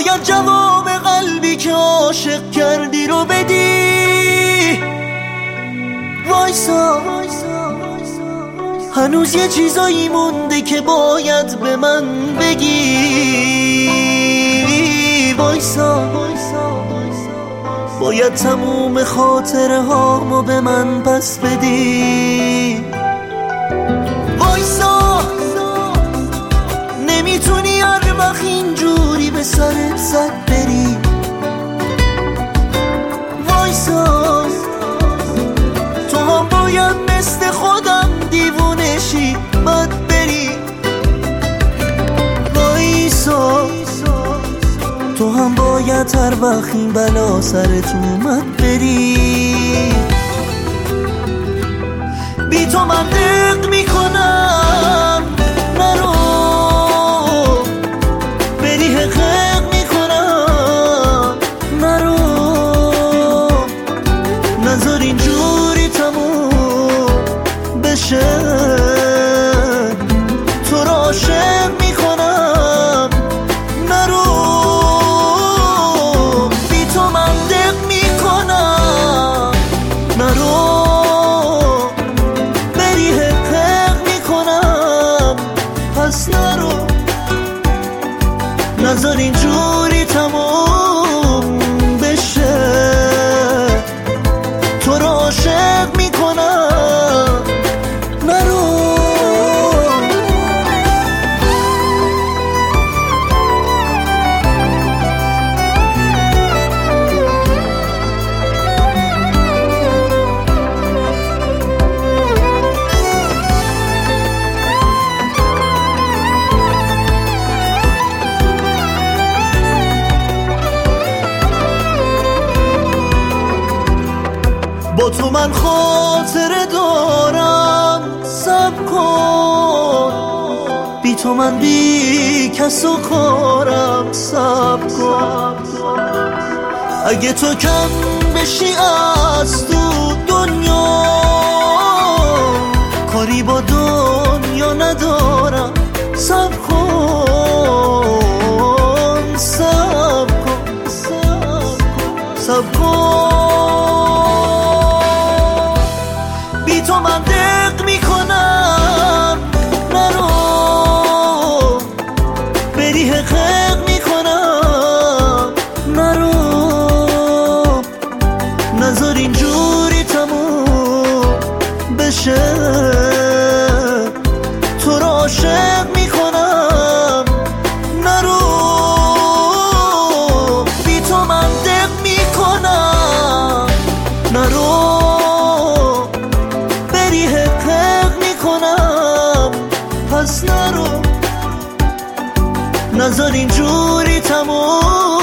باید جواب قلبی که عاشق کردی رو بدی. وایسا هنوز یه چیزایی مونده که باید به من بگی. وایسا باید تموم خاطره هامو به من پس بدی. وایسا نمیتونی هر وقت اینجوری به سرت زد بری. وایسا تو هم باید مثل خودم دیوونه شی بد بری. وایسا تو هم باید هر وقت این بلا سرت اومد بری. بی تو من دق میکنم نرو، بری حقق میکنم نرو. نذار اینجوری تموم بشه، تو را عاشق میکنم نرو. بی تو من دق میکنم نرو، بری حقق میکنم پس نرو. نذار اینجوری تموم بشه، تو را عاشق میکنم نرو. با تو من خاطره دارم صبر کن، بی تو من بی کس و کارم صبر کن. اگه تو کم بشی از تو دنیا، کاری با دنیا ندارم. صبر کن صبر کن صبر کن. بی تو من دق میکنم نرو، بری حقق میکنم نرو. نذار اینجوری تموم بشه، تو را عاشق میکنم نرو. بی تو من دق میکنم نرو، پس نرو. نذار اینجوری تموم